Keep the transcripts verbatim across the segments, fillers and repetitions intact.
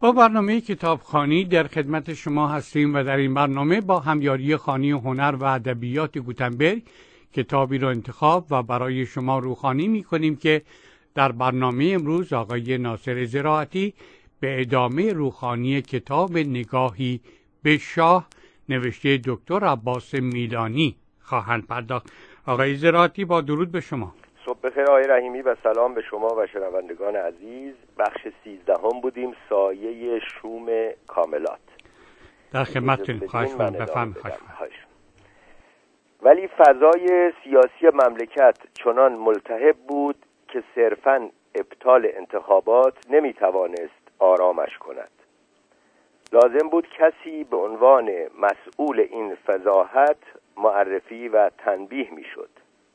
با برنامه کتابخوانی در خدمت شما هستیم و در این برنامه با همیاری خانی هنر و ادبیات گوتنبرگ کتابی رو انتخاب و برای شما روخوانی می کنیم که در برنامه امروز آقای ناصر زراعتی به ادامه روخوانی کتاب نگاهی به شاه نوشته دکتر عباس میلانی خواهند پرداخت. آقای زراعتی با درود به شما. صبح بخیر آقای رحیمی و سلام به شما و شنوندگان عزیز. بخش سیزدهم بودیم، سایه شوم کاملات. در خدمتتون، خواهش می‌کنم، بفرمایید. ولی فضای سیاسی مملکت چنان ملتهب بود که صرفاً ابطال انتخابات نمیتوانست آرامش کند. لازم بود کسی به عنوان مسئول این فضاحت معرفی و تنبیه میشد.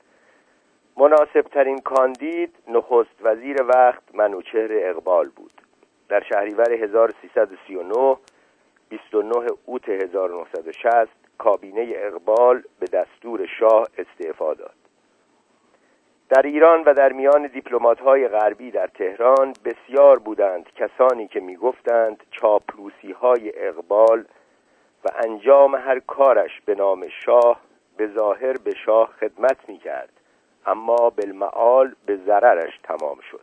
مناسب ترین کاندید نخست وزیر وقت منوچهر اقبال بود. در شهریور هزار و سیصد و سی و نه، بیست و نه اوت هزار و نهصد و شصت، کابینه اقبال به دستور شاه استعفا داد. در ایران و در میان دیپلمات‌های غربی در تهران بسیار بودند کسانی که می‌گفتند چاپلوسی‌های اقبال و انجام هر کارش به نام شاه به ظاهر به شاه خدمت می‌کرد، اما بالمعال به ضررش تمام شد.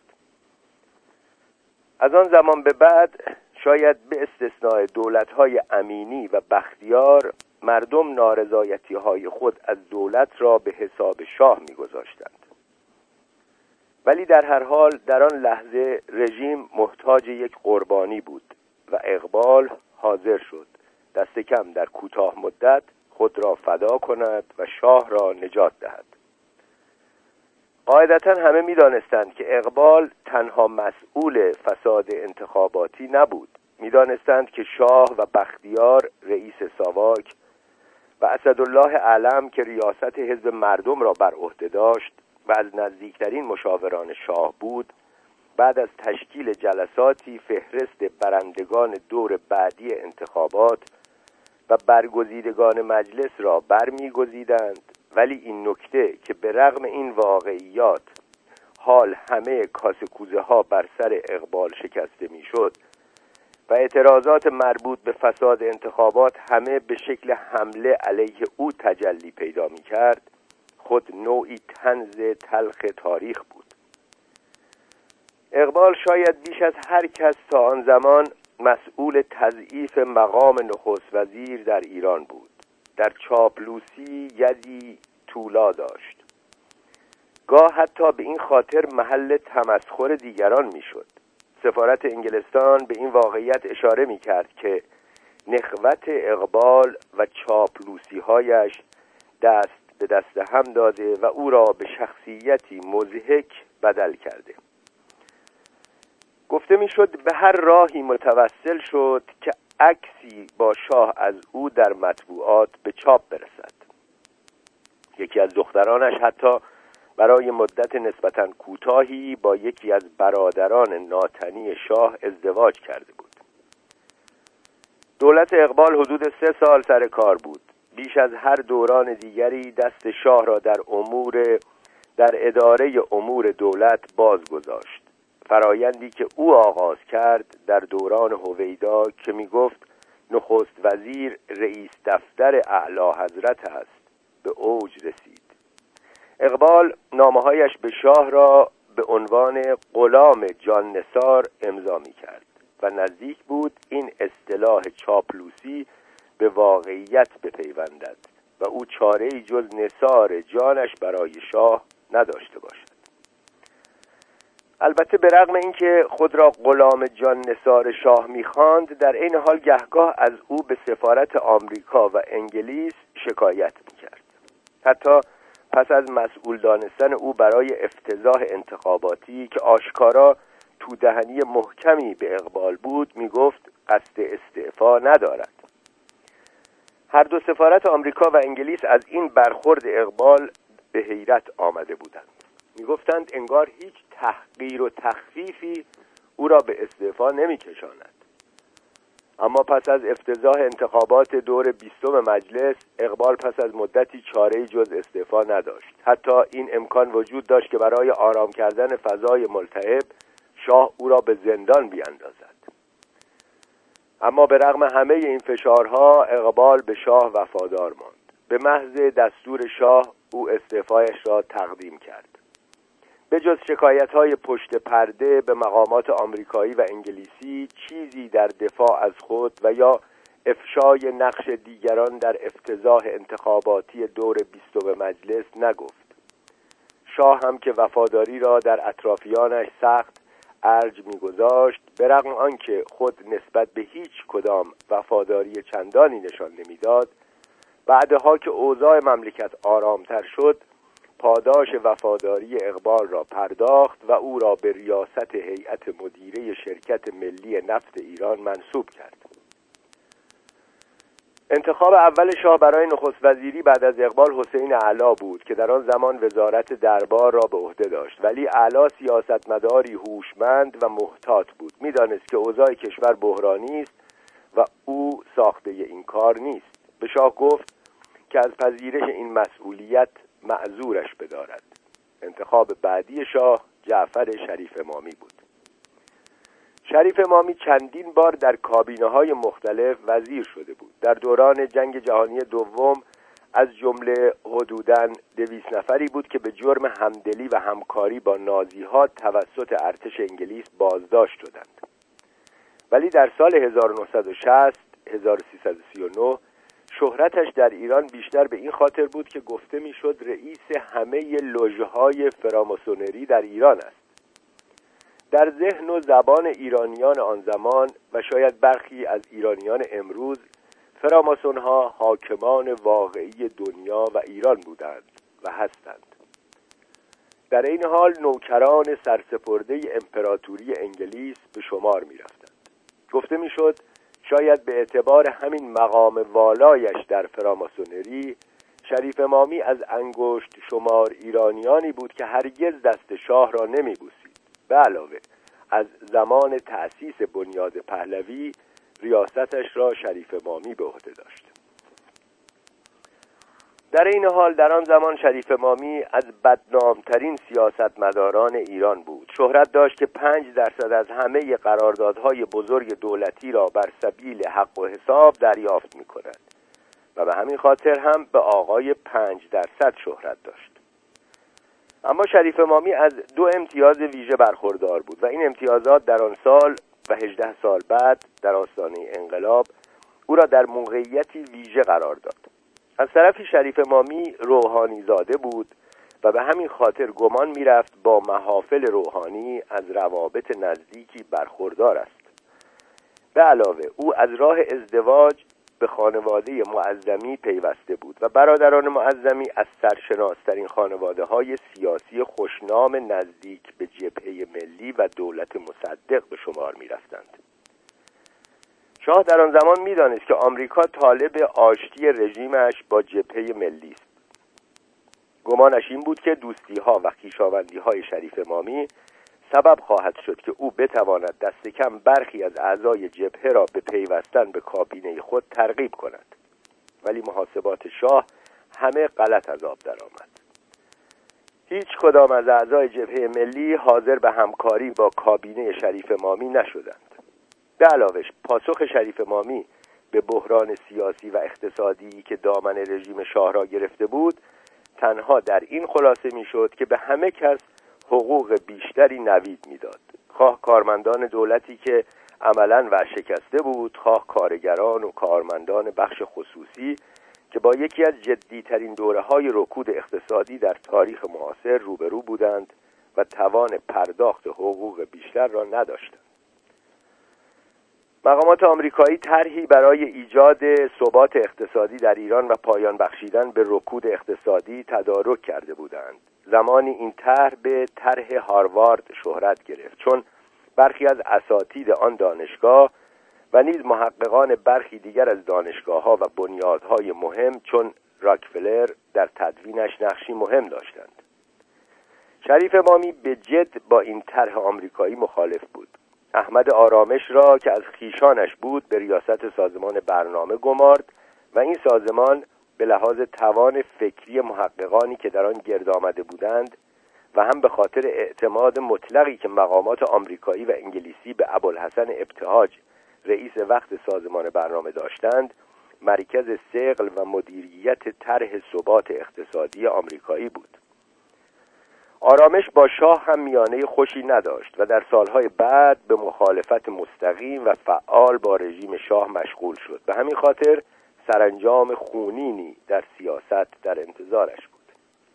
از آن زمان به بعد شاید به استثناء دولت‌های امینی و بختیار مردم نارضایتی‌های خود از دولت را به حساب شاه می‌گذاشتند. ولی در هر حال در آن لحظه رژیم محتاج یک قربانی بود و اقبال حاضر شد دست کم در کوتاه مدت خود را فدا کند و شاه را نجات دهد. قاعدتاً همه می دانستند که اقبال تنها مسئول فساد انتخاباتی نبود. می دانستند که شاه و بختیار رئیس ساواک و اسدالله علم که ریاست حزب مردم را بر عهده داشت و از نزدیکترین مشاوران شاه بود، بعد از تشکیل جلساتی فهرست برندگان دور بعدی انتخابات و برگزیدگان مجلس را برمی‌گزیدند. ولی این نکته که به رغم این واقعیات حال همه کاسه کوزه ها بر سر اقبال شکسته میشد و اعتراضات مربوط به فساد انتخابات همه به شکل حمله علیه او تجلی پیدا می کرد، خود نوعی طنز تلخ تاریخ بود. اقبال شاید بیش از هر کس تا آن زمان مسئول تضعیف مقام نخست وزیر در ایران بود. در چاپلوسی یدی طولا داشت. گاه حتی به این خاطر محل تمسخر دیگران میشد. سفارت انگلستان به این واقعیت اشاره میکرد که نخوت اقبال و چاپلوسی‌هایش دست به دست هم داده و او را به شخصیتی مضحک بدل کرده. گفته میشد به هر راهی متوسل شد که عکسی با شاه از او در مطبوعات به چاپ برسد. یکی از دخترانش حتی برای مدت نسبتاً کوتاهی با یکی از برادران ناتنی شاه ازدواج کرده بود. دولت اقبال حدود سه سال سر کار بود. بیش از هر دوران دیگری دست شاه را در امور در اداره امور دولت باز گذاشت. فرایندی که او آغاز کرد در دوران هویدا که می گفت نخست وزیر رئیس دفتر اعلی حضرت است به اوج رسید. اقبال نامه‌هایش به شاه را به عنوان غلام جان نثار امضا می کرد و نزدیک بود این اصطلاح چاپلوسی به واقعیت بپیوندد و او چاره‌ای جز نثار جانش برای شاه نداشته باشد. البته به رغم اینکه خود را غلام جان نثار شاه می‌خواند، در این حال گهگاه از او به سفارت آمریکا و انگلیس شکایت می‌کرد. حتی پس از مسئول دانستن او برای افتضاح انتخاباتی که آشکارا تودهنی محکمی به اقبال بود، می‌گفت قصد استعفا ندارد. هر دو سفارت آمریکا و انگلیس از این برخورد اقبال به حیرت آمده بودند. می‌گفتند انگار هیچ تحقیر و تخفیفی او را به استعفا نمی‌کشاند. اما پس از افتضاح انتخابات دور بیستم مجلس، اقبال پس از مدتی چاره‌ای جز استعفا نداشت. حتی این امکان وجود داشت که برای آرام کردن فضای ملتهب شاه او را به زندان بیاندازد. اما به رغم همه این فشارها اقبال به شاه وفادار ماند. به محض دستور شاه او استعفایش را تقدیم کرد. به جز شکایت‌های پشت پرده به مقامات آمریکایی و انگلیسی چیزی در دفاع از خود و یا افشای نقش دیگران در افتضاح انتخاباتی دور بیستم مجلس نگفت. شاه هم که وفاداری را در اطرافیانش سخت ارج می‌گذاشت، به رغم آنکه خود نسبت به هیچ کدام وفاداری چندانی نشان نمی‌داد، بعدها که اوضاع مملکت آرامتر شد پاداش وفاداری اقبال را پرداخت و او را به ریاست هیئت مدیره شرکت ملی نفت ایران منصوب کرد. انتخاب اول شاه برای نخست وزیری بعد از اقبال حسین اعلی بود که در آن زمان وزارت دربار را به عهده داشت، ولی اعلی سیاستمداری هوشمند و محتاط بود. می‌دانست که اوضاع کشور بحرانی است و او ساخته این کار نیست. به شاه گفت که از پذیرش این مسئولیت معذورش بدارد. انتخاب بعدی شاه جعفر شریف امامی بود. شریف امامی چندین بار در کابینه‌های مختلف وزیر شده بود. در دوران جنگ جهانی دوم از جمله حدوداً دویست نفری بود که به جرم همدلی و همکاری با نازی‌ها توسط ارتش انگلیس بازداشت شدند. ولی در سال هزار و نهصد و شصت هزار و سیصد و سی و نه شهرتش در ایران بیشتر به این خاطر بود که گفته میشد رئیس همه لژهای فراماسونری در ایران است. در ذهن و زبان ایرانیان آن زمان و شاید برخی از ایرانیان امروز فراماسونها حاکمان واقعی دنیا و ایران بودند و هستند. در این حال نوکران سرسپرده امپراتوری انگلیس به شمار می رفتند. گفته می شد شاید به اعتبار همین مقام والایش در فراماسونری شریف امامی از انگشت شمار ایرانیانی بود که هرگز دست شاه را نمی بوسید. به علاوه از زمان تأسیس بنیاد پهلوی ریاستش را شریف امامی به عهده داشت. در این حال در آن زمان شریف امامی از بدنامترین سیاستمداران ایران بود. شهرت داشت که پنج درصد از همه قراردادهای بزرگ دولتی را بر سبیل حق و حساب دریافت می کند و به همین خاطر هم به آقای پنج درصد شهرت داشت. اما شریف امامی از دو امتیاز ویژه برخوردار بود و این امتیازات در آن سال و هجده سال بعد در آستانه انقلاب او را در موقعیتی ویژه قرار داد. از طرفی شریف امامی روحانی زاده بود و به همین خاطر گمان می رفت با محافل روحانی از روابط نزدیکی برخوردار است. به علاوه او از راه ازدواج به خانواده معظمی پیوسته بود و برادران معظمی از سرشناسترین خانواده‌های سیاسی خوشنام نزدیک به جبهه ملی و دولت مصدق به شمار می رفتند. شاه در آن زمان می دانست که آمریکا طالب آشتی رژیمش با جبهه ملی است. گمانش این بود که دوستی‌ها و خویشاوندی‌های شریف امامی سبب خواهد شد که او بتواند دست کم برخی از اعضای جبهه را به پیوستن به کابینه خود ترغیب کند. ولی محاسبات شاه همه غلط از آب درآمد. هیچ کدام از اعضای جبهه ملی حاضر به همکاری با کابینه شریف امامی نشدند. به علاوه پاسخ شریف امامی به بحران سیاسی و اقتصادی که دامن رژیم شاه را گرفته بود تنها در این خلاصه میشد که به همه کس حقوق بیشتری نوید میداد، خواه کارمندان دولتی که عملاً ورشکسته بود، خواه کارگران و کارمندان بخش خصوصی که با یکی از جدیترین دوره‌های رکود اقتصادی در تاریخ معاصر روبرو بودند و توان پرداخت حقوق بیشتر را نداشتند. مقامات آمریکایی طرحی برای ایجاد ثبات اقتصادی در ایران و پایان بخشیدن به رکود اقتصادی تدارک کرده بودند. زمانی این طرح به طرح هاروارد شهرت گرفت، چون برخی از اساتید آن دانشگاه و نیز محققان برخی دیگر از دانشگاه‌ها و بنیادهای مهم چون راکفلر در تدوینش نقشی مهم داشتند. شریف امامی به جد با این طرح آمریکایی مخالف بود. احمد آرامش را که از خیشانش بود به ریاست سازمان برنامه گمارد و این سازمان به لحاظ توان فکری محققانی که در آن گرد آمده بودند و هم به خاطر اعتماد مطلقی که مقامات آمریکایی و انگلیسی به ابوالحسن ابتهاج رئیس وقت سازمان برنامه داشتند، مرکز ثقل و مدیریت طرح ثبات اقتصادی آمریکایی بود. آرامش با شاه هم میانه خوشی نداشت و در سالهای بعد به مخالفت مستقیم و فعال با رژیم شاه مشغول شد. به همین خاطر سرانجام خونینی در سیاست در انتظارش بود.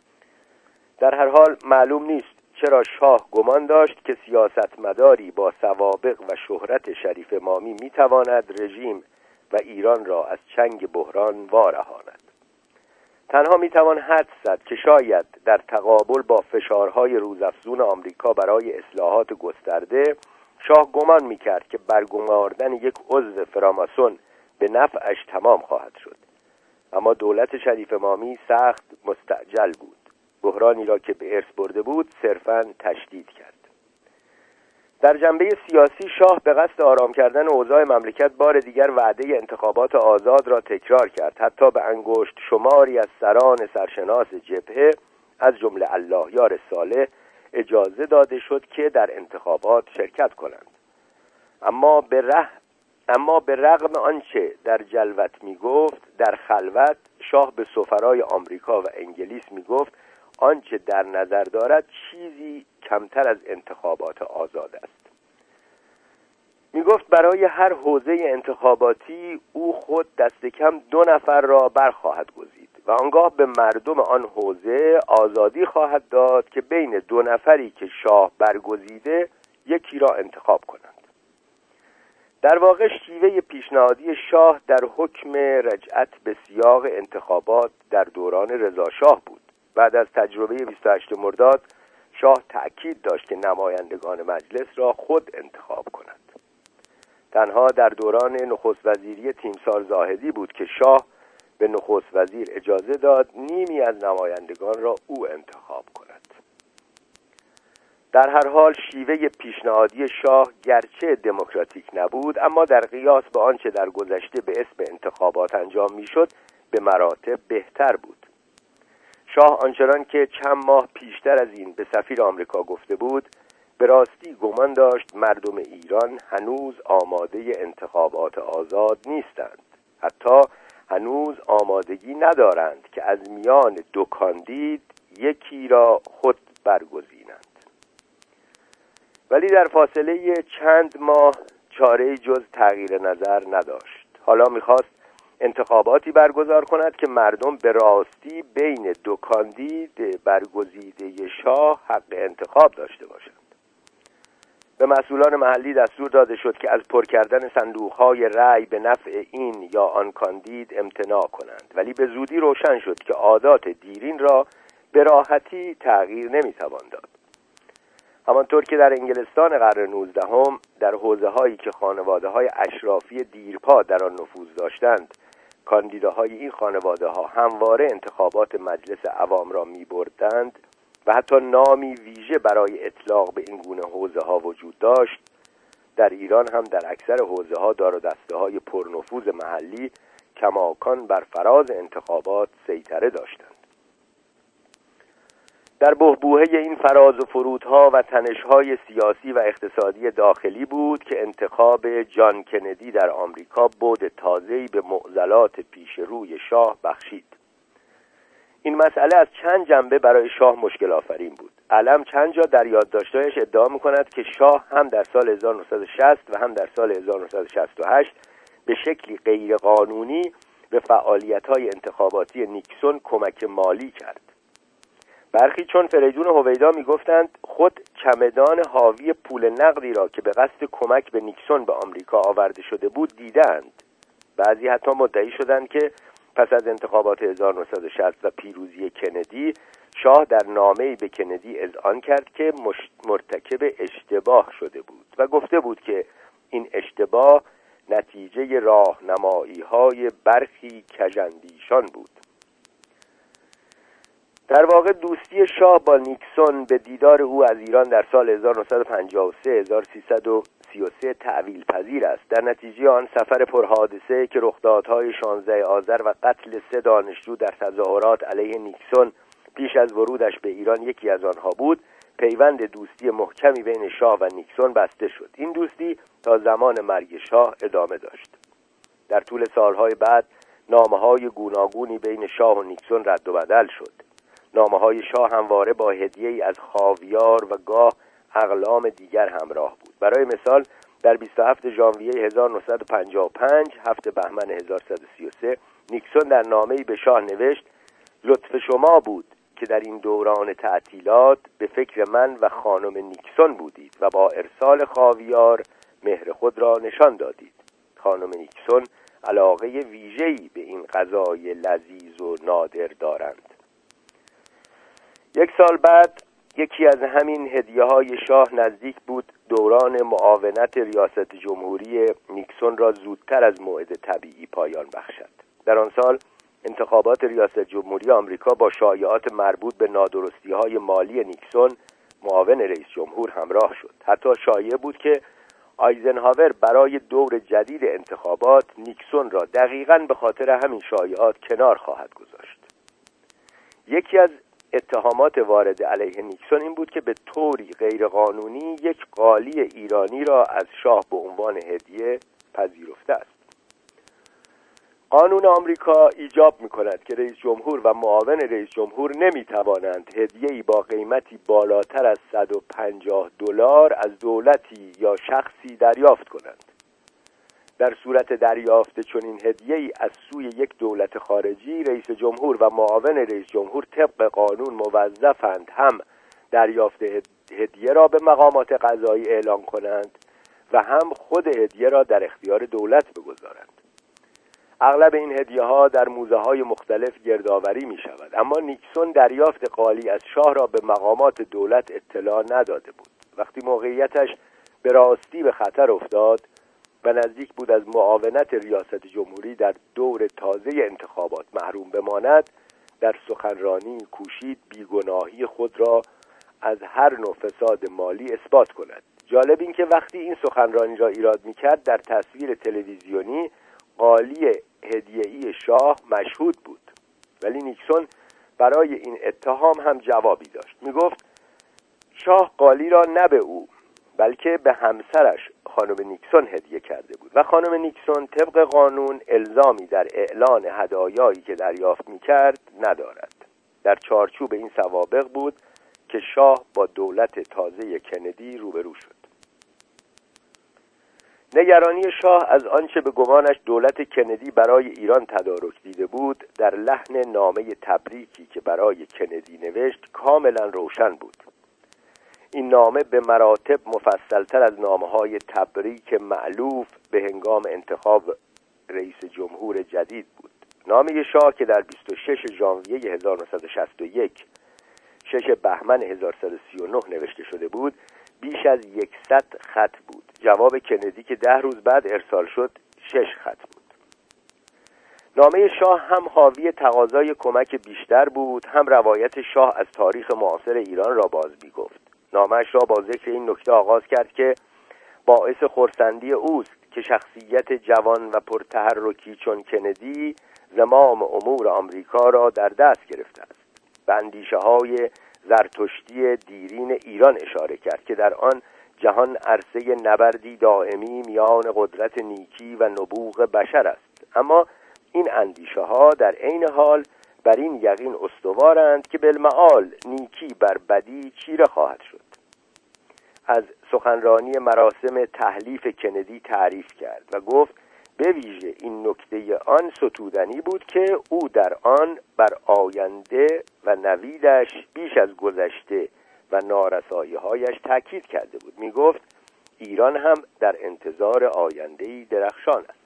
در هر حال معلوم نیست چرا شاه گمان داشت که سیاستمداری با سوابق و شهرت شریف مامی میتواند رژیم و ایران را از چنگ بحران وارهاند. تنها میتوان حدس زد که شاید در تقابل با فشارهای روزافزون آمریکا برای اصلاحات گسترده، شاه گمان میکرد که برگماردن یک عضو فراماسون به نفعش تمام خواهد شد. اما دولت شریف مامی سخت مستعجل بود. بحرانی را که به ارث برده بود صرفاً تشدید کرد. در جنبه سیاسی شاه به قصد آرام کردن اوضاع مملکت بار دیگر وعده انتخابات آزاد را تکرار کرد. حتی به انگشت شماری از سران سرشناس جبهه از جمله الله یار صالح اجازه داده شد که در انتخابات شرکت کنند. اما به ره اما به رغم آنچه در جلوت می گفت، در خلوت شاه به سفرای آمریکا و انگلیس می گفت آنچه در نظر دارد چیزی کمتر از انتخابات آزاد است. می گفت برای هر حوزه انتخاباتی او خود دست کم دو نفر را برخواهد گزید و آنگاه به مردم آن حوزه آزادی خواهد داد که بین دو نفری که شاه برگزیده یکی را انتخاب کنند. در واقع شیوه پیشنهادی شاه در حکم رجعت به سیاق انتخابات در دوران رضا شاه بود. بعد از تجربه بیست و هشتم مرداد شاه تأکید داشت که نمایندگان مجلس را خود انتخاب کنند. تنها در دوران نخست وزیری تیمسار زاهدی بود که شاه به نخست وزیر اجازه داد نیمی از نمایندگان را او انتخاب کند. در هر حال شیوه پیشنهادی شاه گرچه دموکراتیک نبود، اما در قیاس با آنچه در گذشته به اسم انتخابات انجام میشد به مراتب بهتر بود. شاه آنچنان که چند ماه پیشتر از این به سفیر آمریکا گفته بود، به راستی گمان داشت مردم ایران هنوز آماده انتخابات آزاد نیستند. حتی هنوز آمادگی ندارند که از میان دو کاندید یکی را خود برگزینند. ولی در فاصله چند ماه چاره‌ای جز تغییر نظر نداشت. حالا می‌خواست انتخاباتی برگزار کند که مردم به راستی بین دو کاندید برگزیده شاه حق انتخاب داشته باشند. به مسئولان محلی دستور داده شد که از پر کردن صندوق‌های رأی به نفع این یا آن کاندید امتناع کنند، ولی به زودی روشن شد که عادات دیرین را به راحتی تغییر نمی‌توان داد. همانطور که در انگلستان قرن نوزدهم در حوزه‌هایی که خانواده‌های اشرافی دیرپا در آن نفوذ داشتند، کاندیداهای این خانواده‌ها همواره انتخابات مجلس عوام را می‌بردند و حتی نامی ویژه برای اطلاق به این گونه حوزه‌ها وجود داشت، در ایران هم در اکثر حوزه‌ها دار و دسته‌های پرنفوذ محلی کماکان بر فراز انتخابات سیطره داشتند. در بحبوحه این فراز و فرودها و تنش‌های سیاسی و اقتصادی داخلی بود که انتخاب جان کندی در آمریکا بعد تازه‌ای به معضلات پیش روی شاه بخشید. این مسئله از چند جنبه برای شاه مشکل آفرین بود. علم چند جا در یادداشت‌هایش ادعا می‌کند که شاه هم در سال هزار و نهصد و شصت و هم در سال هزار و نهصد و شصت و هشت به شکلی غیرقانونی به فعالیت‌های انتخاباتی نیکسون کمک مالی کرد. برخی چون فریدون هویدا میگفتند خود چمدان حاوی پول نقدی را که به قصد کمک به نیکسون به آمریکا آورده شده بود دیدند. بعضی حتی مدعی شدند که پس از انتخابات هزار و نهصد و شصت و پیروزی کندی، شاه در نامه‌ای به کندی اذعان کرد که مرتکب اشتباه شده بود و گفته بود که این اشتباه نتیجه راهنمایی‌های برخی کژاندیشان بود. در واقع دوستی شاه با نیکسون به دیدار او از ایران در سال هزار و نهصد و پنجاه و سه هزار و سیصد و سی و سه تعویل پذیر است. در نتیجه آن سفر پرحادثه که رخدادهای شانزده آذر و قتل سه دانشجو در تظاهرات علیه نیکسون پیش از ورودش به ایران یکی از آنها بود، پیوند دوستی محکمی بین شاه و نیکسون بسته شد. این دوستی تا زمان مرگ شاه ادامه داشت. در طول سالهای بعد نامه‌های گوناگونی بین شاه و نیکسون رد و بدل شد. نامه‌های شاه همواره با هدیه‌ای از خاویار و گاه اقلام دیگر همراه بود. برای مثال در بیست و هفتم ژانویه هزار و نهصد و پنجاه و پنج، هفتم بهمن هزار و صد و سی و سه، نیکسون در نامه‌ای به شاه نوشت: لطف شما بود که در این دوران تعطیلات به فکر من و خانم نیکسون بودید و با ارسال خاویار مهر خود را نشان دادید. خانم نیکسون علاقه ویژه‌ای به این غذای لذیذ و نادر دارند. یک سال بعد یکی از همین هدیه‌های شاه نزدیک بود دوران معاونت ریاست جمهوری نیکسون را زودتر از موعد طبیعی پایان بخشد. در آن سال انتخابات ریاست جمهوری آمریکا با شایعات مربوط به نادرستی‌های مالی نیکسون معاون رئیس جمهور همراه شد. حتی شایعه بود که آیزنهاور برای دور جدید انتخابات نیکسون را دقیقاً به خاطر همین شایعات کنار خواهد گذاشت. یکی از اتهامات وارد علیه نیکسون این بود که به طوری غیرقانونی یک قالی ایرانی را از شاه به عنوان هدیه پذیرفته است. قانون آمریکا ایجاب می‌کند که رئیس جمهور و معاون رئیس جمهور نمی‌توانند هدیه‌ای با قیمتی بالاتر از صد و پنجاه دلار از دولتی یا شخصی دریافت کنند. در صورت دریافت چنین هدیه‌ای از سوی یک دولت خارجی، رئیس جمهور و معاون رئیس جمهور طبق قانون موظفند هم دریافت هدیه را به مقامات قضایی اعلام کنند و هم خود هدیه را در اختیار دولت بگذارند. اغلب این هدیه‌ها در موزه‌های مختلف گردآوری می‌شود، اما نیکسون دریافت قالی از شاه را به مقامات دولت اطلاع نداده بود. وقتی موقعیتش به راستی به خطر افتاد و نزدیک بود از معاونت ریاست جمهوری در دور تازه انتخابات محروم بماند، در سخنرانی کوشید بیگناهی خود را از هر نوع فساد مالی اثبات کند. جالب این که وقتی این سخنرانی را ایراد می‌کرد در تصویر تلویزیونی قالی هدیه‌ای شاه مشهود بود، ولی نیکسون برای این اتهام هم جوابی داشت. میگفت شاه قالی را نه به او بلکه به همسرش خانم نیکسون هدیه کرده بود و خانم نیکسون طبق قانون الزامی در اعلان هدایایی که دریافت می‌کرد ندارد. در چارچوب این سوابق بود که شاه با دولت تازه کندی روبرو شد. نگرانی شاه از آنچه به گمانش دولت کندی برای ایران تدارک دیده بود در لحن نامه تبریکی که برای کندی نوشت کاملا روشن بود. این نامه به مراتب مفصلتر از نامه‌های تبریک مألوف به هنگام انتخاب رئیس جمهور جدید بود. نامه شاه که در بیست و شش ژانویه هزار و نهصد و شصت و یک، شش بهمن هزار و سیصد و سی و نه نوشته شده بود، بیش از صد خط بود. جواب کندی که ده روز بعد ارسال شد شش خط بود. نامه شاه هم حاوی تقاضای کمک بیشتر بود، هم روایت شاه از تاریخ معاصر ایران را باز می‌گفت. نامه‌اش را با ذکر این نکته آغاز کرد که باعث خرسندی اوست که شخصیت جوان و پرتحرکی چون کندی زمام امور آمریکا را در دست گرفته است. به اندیشه‌های زرتشتی دیرین ایران اشاره کرد که در آن جهان عرصه نبردی دائمی میان قدرت نیکی و نبوغ بشر است. اما این اندیشه‌ها در عین حال بر این یقین استوارند که بالمعال نیکی بر بدی چیره خواهد شد. از سخنرانی مراسم تحلیف کندی تعریف کرد و گفت به ویژه این نکته آن ستودنی بود که او در آن بر آینده و نویدش بیش از گذشته و نارسایی‌هایش تاکید کرده بود. می گفت ایران هم در انتظار آینده‌ای درخشان است.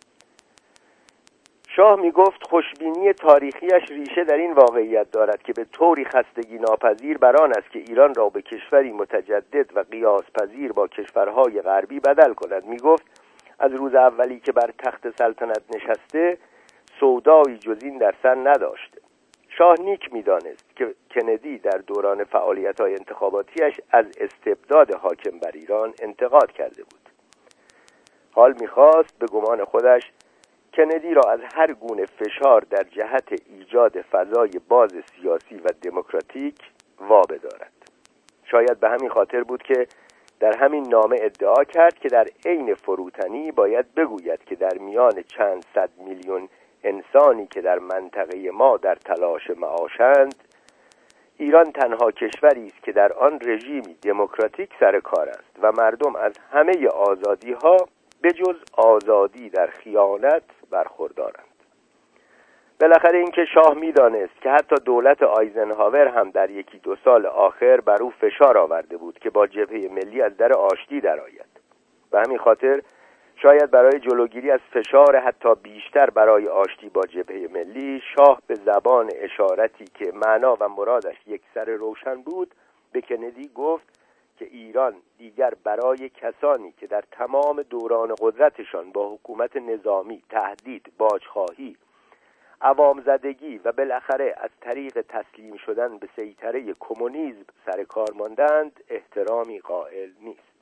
شاه می گفت خوشبینی تاریخیش ریشه در این واقعیت دارد که به طوری خستگی ناپذیر بر آن است که ایران را به کشوری متجدد و قیاس پذیر با کشورهای غربی بدل کند. می گفت از روز اولی که بر تخت سلطنت نشسته سودایی جز این در سر نداشته. شاه نیک می دانست که کندی در دوران فعالیت‌های انتخاباتیش از استبداد حاکم بر ایران انتقاد کرده بود. حال می خواست به گمان خودش کندی را از هر گونه فشار در جهت ایجاد فضای باز سیاسی و دموکراتیک وابدارد. شاید به همین خاطر بود که در همین نامه ادعا کرد که در عین فروتنی باید بگوید که در میان چند صد میلیون انسانی که در منطقه ما در تلاش معاشند، ایران تنها کشوری است که در آن رژیمی دموکراتیک سر کار است و مردم از همه آزادی‌ها به جز آزادی در خیانت برخوردارند. بالاخره اینکه شاه می‌دانست که حتی دولت آیزنهاور هم در یکی دو سال آخر بر او فشار آورده بود که با جبهه ملی از در آشتی درآید. به همین خاطر شاید برای جلوگیری از فشار حتی بیشتر برای آشتی با جبهه ملی، شاه به زبان اشارتی که معنا و مرادش یکسر روشن بود به کندی گفت که ایران دیگر برای کسانی که در تمام دوران قدرتشان با حکومت نظامی تهدید، باجخواهی، عوام زدگی و بالاخره از طریق تسلیم شدن به سیطره کمونیسم سر کار ماندند احترامی قائل نیست.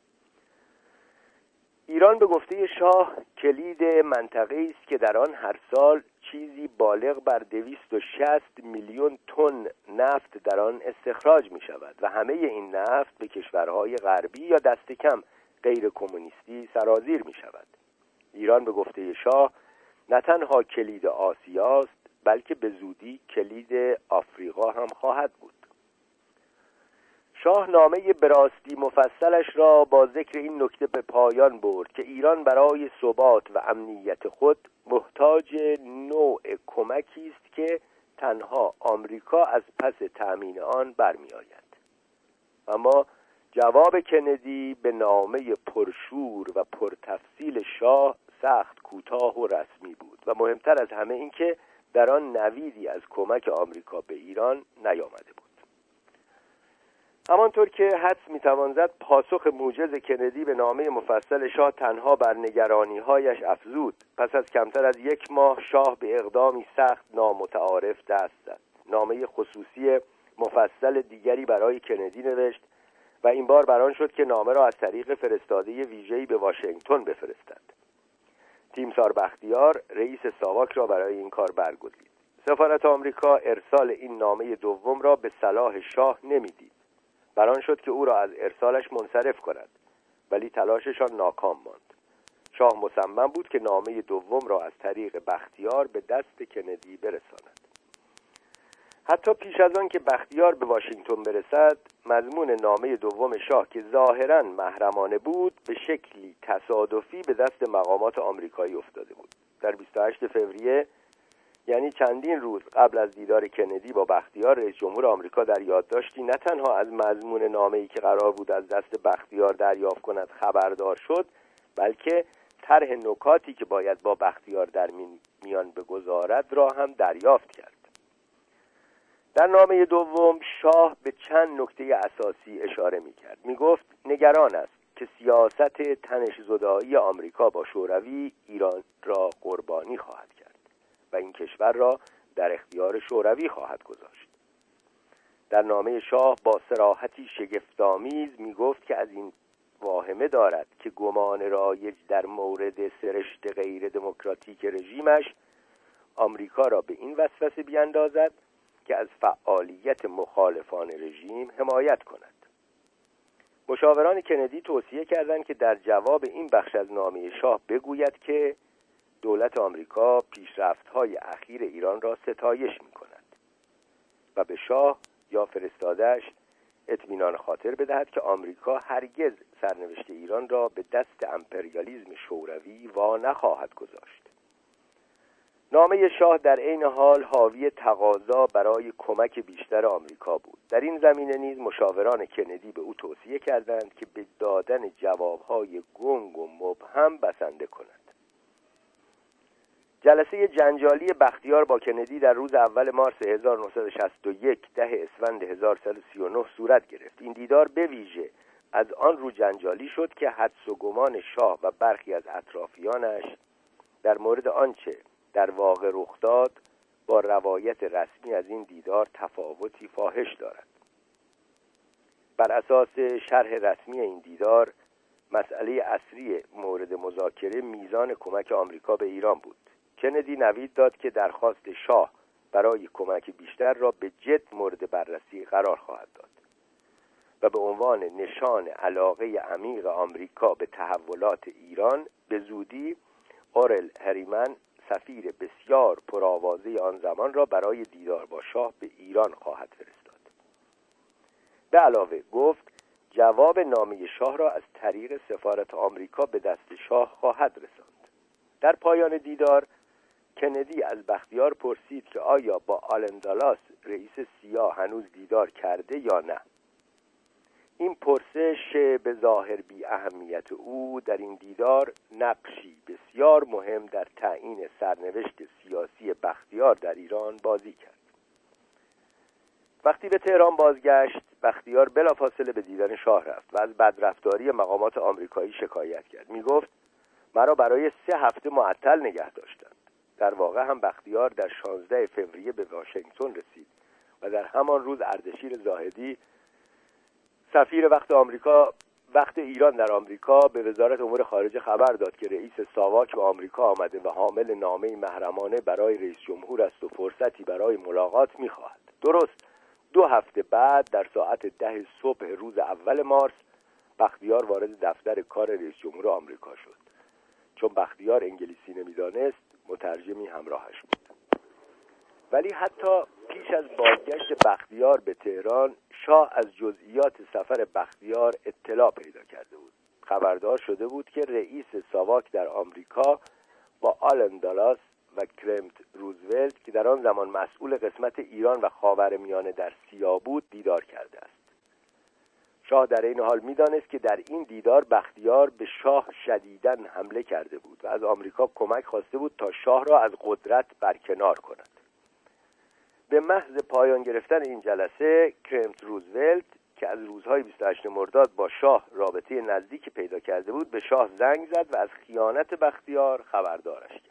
ایران به گفته شاه کلید منطقه‌ای است که در آن هر سال چیزی بالغ بر دویست و شصت میلیون تن نفت در آن استخراج می شود و همه این نفت به کشورهای غربی یا دست کم غیر کمونیستی سرازیر می شود. ایران به گفته شاه نه تنها کلید آسیاست بلکه به زودی کلید آفریقا هم خواهد بود. شاه نامه براستی مفصلش را با ذکر این نکته به پایان برد که ایران برای ثبات و امنیت خود محتاج نوع کمکی است که تنها آمریکا از پس تأمین آن برمی آید. اما جواب کندی به نامه پرشور و پرتفصیل شاه سخت کوتاه و رسمی بود و مهمتر از همه این که در آن نویدی از کمک آمریکا به ایران نیامده بود. همانطور که حدس میتوان زد پاسخ موجز کندی به نامه مفصل شاه تنها بر نگرانی‌هایش افزود. پس از کمتر از یک ماه شاه به اقدامی سخت نامتعارف دست زد. نامه خصوصی مفصل دیگری برای کندی نوشت و این بار بران شد که نامه را از طریق فرستاده ویژه‌ای به واشنگتن بفرستد. تیمسار بختیار رئیس ساواک را برای این کار برگزید. سفارت آمریکا ارسال این نامه دوم را به صلاح شاه نمیدید. بران شد که او را از ارسالش منصرف کند، ولی تلاششان ناکام ماند. شاه مصمم بود که نامه دوم را از طریق بختیار به دست کندی برساند. حتی پیش از آن که بختیار به واشنگتن برسد، مضمون نامه دوم شاه که ظاهراً محرمانه بود، به شکلی تصادفی به دست مقامات آمریکایی افتاده بود. در بیست و هشتم فوریه، یعنی چندین روز قبل از دیدار کندی با بختیار، رئیس جمهور آمریکا در یادداشتی نه تنها از مضمون نامه‌ای که قرار بود از دست بختیار دریافت کند خبردار شد، بلکه طرح نکاتی که باید با بختیار در میان بگذارد را هم دریافت کرد. در نامه دوم شاه به چند نکته اساسی اشاره می‌کرد. می‌گفت نگران است که سیاست تنش زدایی آمریکا با شوروی ایران را قربانی خواهد کرد و این کشور را در اختیار شوروی خواهد گذاشت. در نامه شاه با صراحتی شگفت‌آمیز می‌گفت که از این واهمه دارد که گمان رایج در مورد سرشت غیر دموکراتیک رژیمش آمریکا را به این وسوسه بیاندازد که از فعالیت مخالفان رژیم حمایت کند. مشاوران کندی توصیه کردند که در جواب این بخش از نامه شاه بگوید که دولت آمریکا پیشرفت‌های اخیر ایران را ستایش می‌کند و به شاه یا فرستاده‌اش اطمینان خاطر بدهد که آمریکا هرگز سرنوشت ایران را به دست امپریالیسم شوروی وا نخواهد گذاشت. نامه شاه در عین حال حاوی تقاضا برای کمک بیشتر آمریکا بود. در این زمینه نیز مشاوران کندی به او توصیه کردند که به دادن جواب‌های گنگ و مبهم بسنده کند. جلسه جنجالی بختیار با کندی در روز اول مارس هزار و نهصد و شصت و یک ده اسفند هزار و سیصد و سی و نه صورت گرفت. این دیدار به ویژه از آن رو جنجالی شد که حدس و گمان شاه و برخی از اطرافیانش در مورد آنچه در واقع رخ داد با روایت رسمی از این دیدار تفاوتی فاحش دارد. بر اساس شرح رسمی این دیدار، مسئله اصلی مورد مذاکره میزان کمک آمریکا به ایران بود. کندی نوید داد که درخواست شاه برای کمک بیشتر را به جد مورد بررسی قرار خواهد داد. و به عنوان نشان علاقه عمیق آمریکا به تحولات ایران به زودی اورل هریمن سفیر بسیار پرآوازه آن زمان را برای دیدار با شاه به ایران خواهد فرستاد. به علاوه گفت جواب نامه شاه را از طریق سفارت آمریکا به دست شاه خواهد رساند. در پایان دیدار کندی از بختیار پرسید که آیا با آلن دالاس رئیس سیا هنوز دیدار کرده یا نه. این پرسش به ظاهر بی اهمیت او در این دیدار نقشی بسیار مهم در تعیین سرنوشت سیاسی بختیار در ایران بازی کرد. وقتی به تهران بازگشت، بختیار بلافاصله به دیدن شاه رفت و از بدرفتاری مقامات آمریکایی شکایت کرد. می گفت مرا برای سه هفته معطل نگه داشتند. در واقع هم بختیار در شانزده فوریه به واشنگتن رسید و در همان روز اردشیر زاهدی سفیر وقت آمریکا وقت ایران در آمریکا به وزارت امور خارجه خبر داد که رئیس ساواک به آمریکا آمده و حامل نامه محرمانه برای رئیس جمهور است و فرصتی برای ملاقات می‌خواهد. درست دو هفته بعد در ساعت ده صبح روز اول مارس بختیار وارد دفتر کار رئیس جمهور آمریکا شد. چون بختیار انگلیسی نمی‌دانست، مترجمی همراهش بود. ولی حتی پیش از بازگشت بختیار به تهران، شاه از جزئیات سفر بختیار اطلاع پیدا کرده بود. خبردار شده بود که رئیس ساواک در آمریکا با آلن دالاس و کرمت روزولت که در آن زمان مسئول قسمت ایران و خاورمیانه در سیا بود دیدار کرده است. شاه در این حال می‌دانست که در این دیدار بختیار به شاه شدیداً حمله کرده بود و از آمریکا کمک خواسته بود تا شاه را از قدرت برکنار کند. به محض پایان گرفتن این جلسه کرمت روزولت که از روزهای بیست و هشتم مرداد با شاه رابطه نزدیکی پیدا کرده بود به شاه زنگ زد و از خیانت بختیار خبردارش کرد.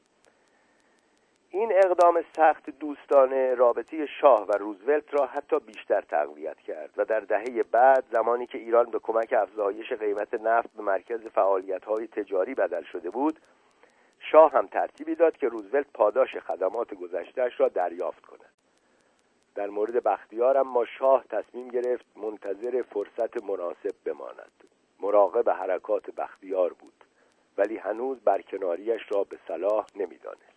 این اقدام سخت دوستانه رابطه شاه و روزولت را حتی بیشتر تقویت کرد و در دهه بعد زمانی که ایران به کمک افزایش قیمت نفت به مرکز فعالیت‌های تجاری بدل شده بود، شاه هم ترتیبی داد که روزولت پاداش خدمات گذشته‌اش را دریافت کند. در مورد بختیار اما شاه تصمیم گرفت منتظر فرصت مناسب بماند. مراقب حرکات بختیار بود، ولی هنوز برکناریش را به صلاح نمی‌دانست.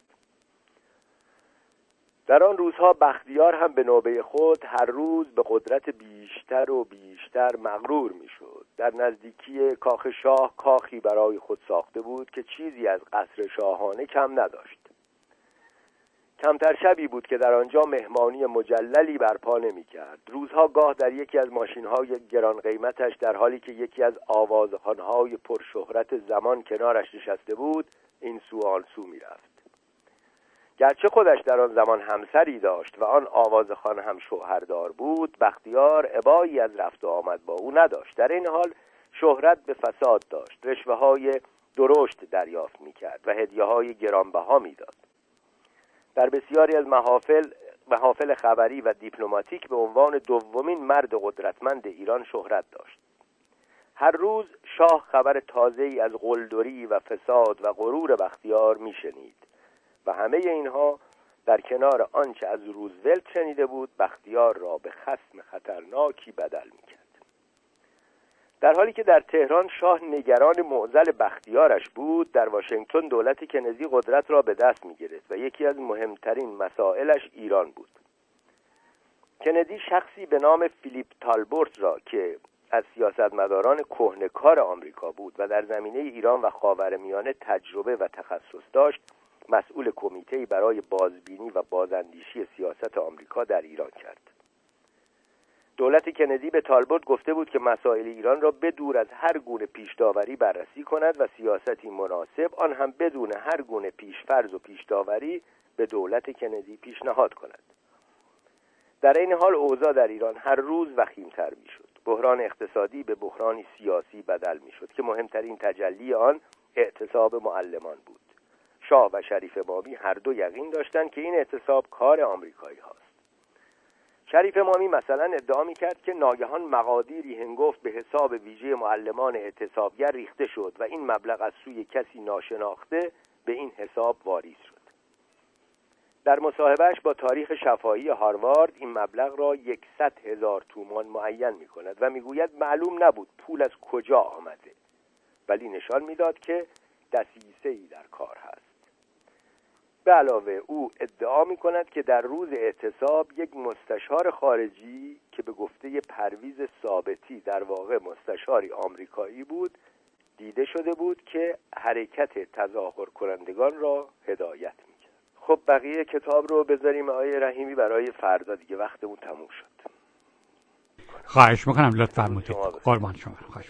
در آن روزها بختیار هم به نوبه خود هر روز به قدرت بیشتر و بیشتر مغرور می‌شد. در نزدیکی کاخ شاه کاخی برای خود ساخته بود که چیزی از قصر شاهانه کم نداشت. کمتر شبی بود که در آنجا مهمانی مجللی برپا نمی‌کرد. روزها گاه در یکی از ماشین‌های گران قیمتش در حالی که یکی از آوازخوان‌های پرشهرت زمان کنارش نشسته بود، این سو آن سو می‌رفت. گرچه خودش در آن زمان همسری داشت و آن آوازخوان هم شوهردار بود، بختیار ابایی از رفت و آمد با او نداشت. در این حال شهرت به فساد داشت، رشوه‌های درشت دریافت می‌کرد و هدیه‌های گرانبها می‌داد. در بسیاری از محافل محافل خبری و دیپلماتیک به عنوان دومین مرد قدرتمند ایران شهرت داشت. هر روز شاه خبر تازه‌ای از قلدری و فساد و غرور بختیار می‌شنید و همه اینها در کنار آنچه از روزولت شنیده بود بختیار را به خصم خطرناکی بدل می‌کرد. در حالی که در تهران شاه نگران معضل بختیارش بود، در واشنگتن دولت کندی قدرت را به دست می‌گرفت و یکی از مهمترین مسائلش ایران بود. کندی شخصی به نام فیلیپ تالبورت را که از سیاستمداران کهنه‌کار آمریکا بود و در زمینه ایران و خاورمیانه تجربه و تخصص داشت، مسئول کمیته‌ای برای بازبینی و بازاندیشی سیاست آمریکا در ایران کرد. دولت کندی به تالبورت گفته بود که مسائل ایران را بدور از هر گونه پیش‌داوری بررسی کند و سیاستی مناسب آن هم بدون هر گونه پیش‌فرض و پیش‌داوری به دولت کندی پیشنهاد کند. در این حال اوضاع در ایران هر روز وخیم‌تر می‌شد. بحران اقتصادی به بحرانی سیاسی بدل می‌شد که مهمترین تجلی آن اعتصاب معلمان بود. شاه و شریف امامی هر دو یقین داشتند که این اعتصاب کار آمریکایی هاست. شریف امامی مثلا ادعا می‌کرد که ناگهان مقادیری هنگفت به حساب ویژه معلمان اعتصابگر ریخته شد و این مبلغ از سوی کسی ناشناخته به این حساب واریز شد. در مصاحبهش با تاریخ شفاهی هاروارد این مبلغ را یکصد هزار تومان معین می کند و می گوید معلوم نبود پول از کجا آمده، ولی نشان می داد که دسیسه‌ای در کار هست. به علاوه او ادعا می کند که در روز اعتصاب یک مستشار خارجی که به گفته پرویز ثابتی در واقع مستشاری آمریکایی بود، دیده شده بود که حرکت تظاهر کنندگان را هدایت می کرد. خب بقیه کتاب رو بذاریم آقای رحیمی برای فردا، دیگه وقتمون تموم شد. خواهش میکنم، لطف فرمودید. قربان شما. خواهش